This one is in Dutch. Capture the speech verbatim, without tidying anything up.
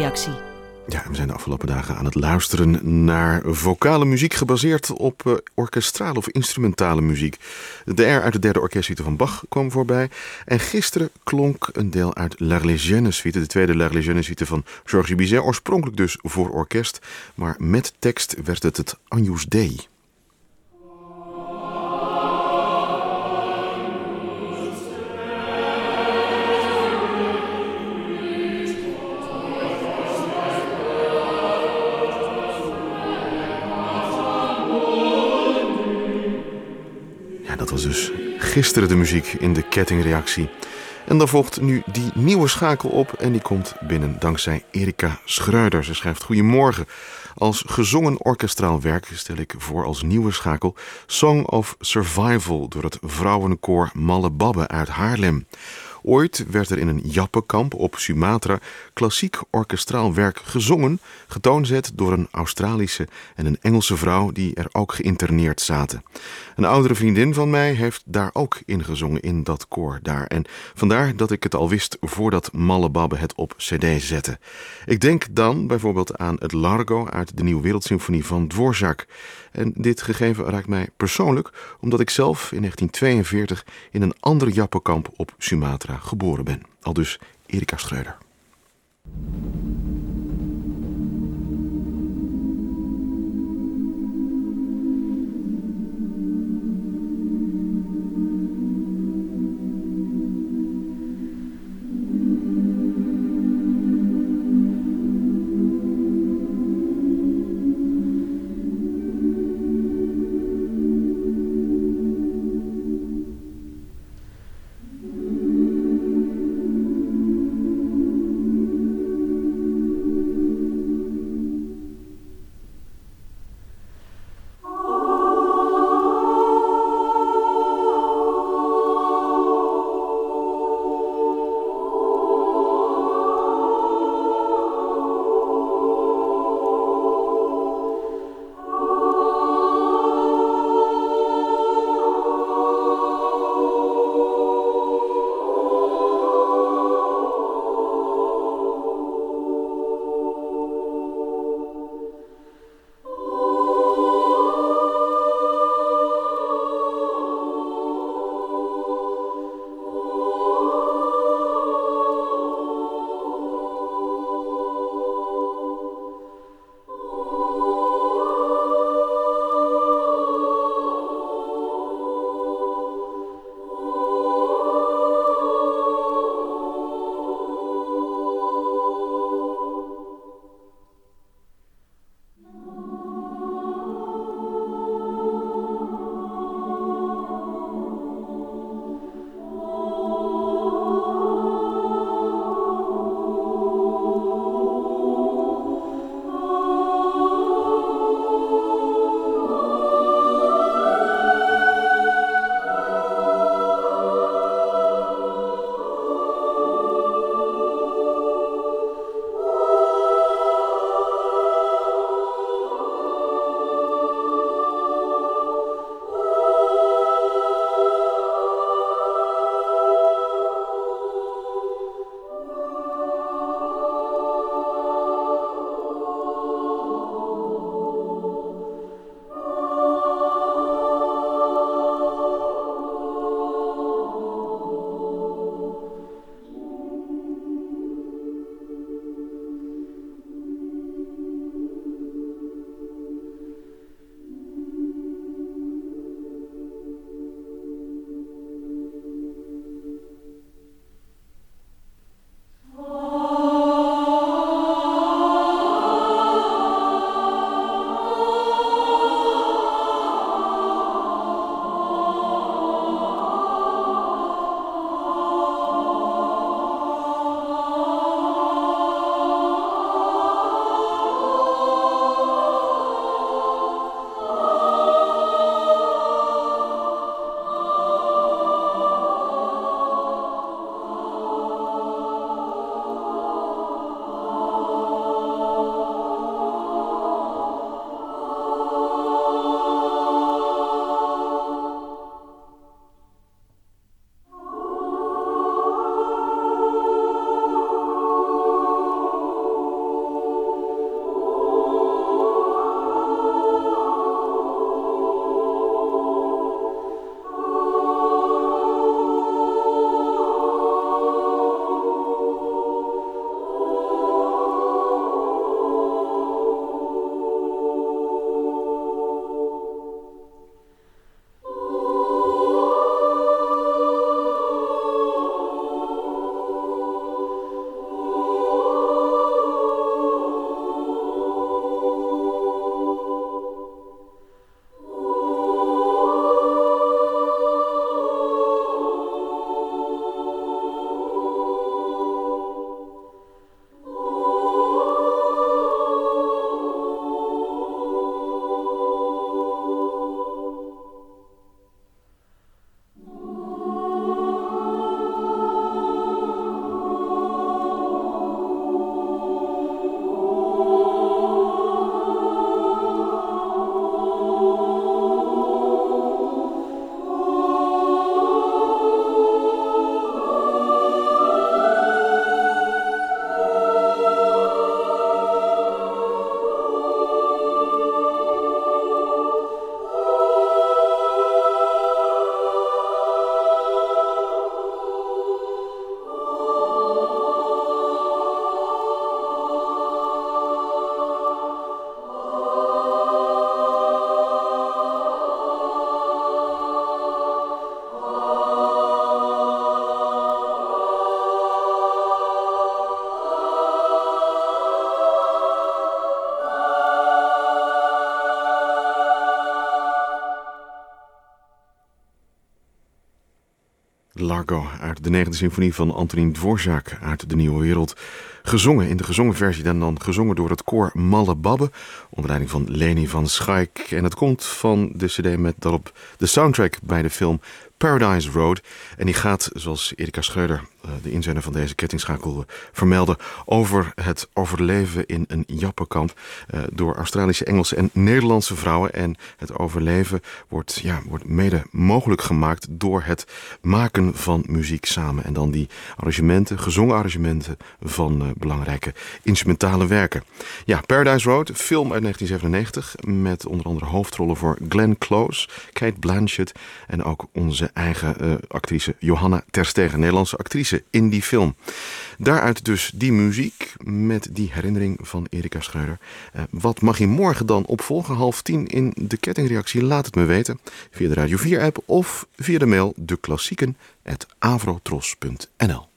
kettingreactie. Ja, we zijn de afgelopen dagen aan het luisteren naar vocale muziek gebaseerd op uh, orkestrale of instrumentale muziek. De R uit de derde orkestsuite van Bach kwam voorbij. En gisteren klonk een deel uit L'Arlésienne suite, de tweede L'Arlésienne suite van Georges Bizet. Oorspronkelijk dus voor orkest, maar met tekst werd het het Agnus Dei. Dat was dus gisteren de muziek in de kettingreactie. En dan volgt nu die nieuwe schakel op en die komt binnen dankzij Erika Schreuder. Ze schrijft: goedemorgen. Als gezongen orkestraal werk stel ik voor als nieuwe schakel Song of Survival door het vrouwenkoor Malle Babbe uit Haarlem. Ooit werd er in een jappenkamp op Sumatra klassiek orkestraal werk gezongen, getoonzet door een Australische en een Engelse vrouw die er ook geïnterneerd zaten. Een oudere vriendin van mij heeft daar ook ingezongen in dat koor daar. En vandaar dat ik het al wist voordat Malle Babbe het op cd zette. Ik denk dan bijvoorbeeld aan het Largo uit de Nieuwe Wereldsymfonie van Dvorak. En dit gegeven raakt mij persoonlijk omdat ik zelf in negentien tweeënveertig in een ander jappenkamp op Sumatra geboren ben. Aldus Erika Schreuder. Largo uit de negende symfonie van Antonín Dvořák uit de Nieuwe Wereld. Gezongen in de gezongen versie en dan gezongen door het koor Malle Babbe onder leiding van Leni van Schaik. En het komt van de cd met daarop de soundtrack bij de film Paradise Road. En die gaat, zoals Erika Schreuder, de inzender van deze kettingschakel, vermelden over het overleven in een jappenkamp door Australische, Engelse en Nederlandse vrouwen. En het overleven wordt, ja, wordt mede mogelijk gemaakt door het maken van muziek samen. En dan die arrangementen, gezongen arrangementen van uh, belangrijke instrumentale werken. Ja, Paradise Road, film uit negentien zevenennegentig met onder andere hoofdrollen voor Glenn Close, Cate Blanchett en ook onze eigen uh, actrice Johanna Terstegen, Nederlandse actrice in die film. Daaruit dus die muziek met die herinnering van Erika Schreuder. Uh, wat mag je morgen dan opvolgen? Half tien in de kettingreactie. Laat het me weten via de Radio vier app of via de mail deklassieken apenstaartje avrotros punt n l.